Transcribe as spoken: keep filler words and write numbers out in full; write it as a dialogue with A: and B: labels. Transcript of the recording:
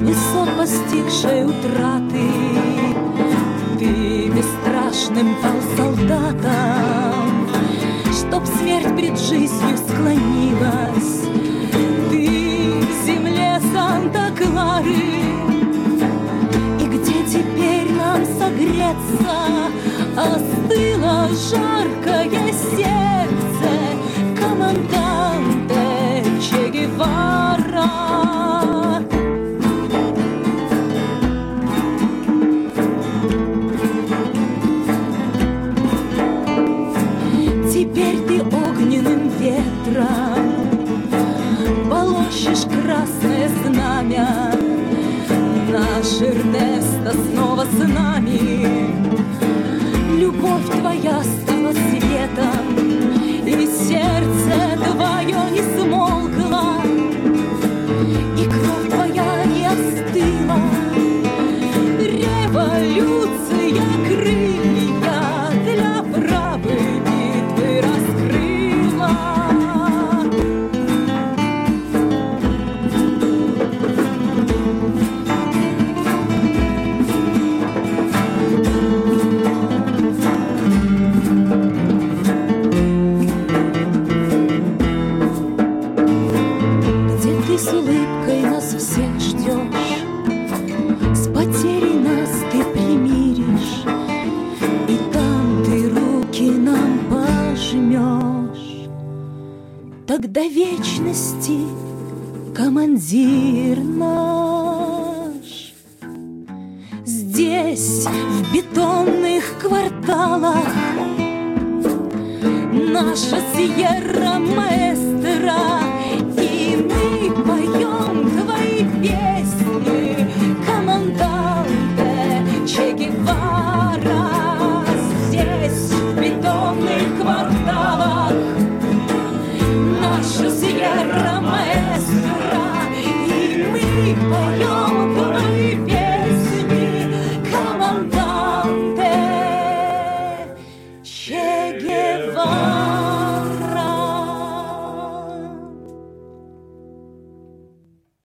A: высот постигшей утраты. Ты бесстрашным стал солдатом, чтоб смерть пред жизнью склонилась. Ты в земле Санта-Клары, и где теперь нам согреться? Остыло жаркое сердце команданте Че Гевара. Теперь ты огненным ветром полощешь красное знамя. Наш Эрнесто снова с нами. Любовь твоя стала светом, и сердце твое не смолкло, и кровь твоя не остыла. Революция крылья для правой битвы раскрыла. С улыбкой нас всех ждешь, с потерей нас ты примиришь, и там ты руки нам пожмешь. Тогда вечности, командир наш. Здесь, в бетонных кварталах, наша Сьерра Маэстро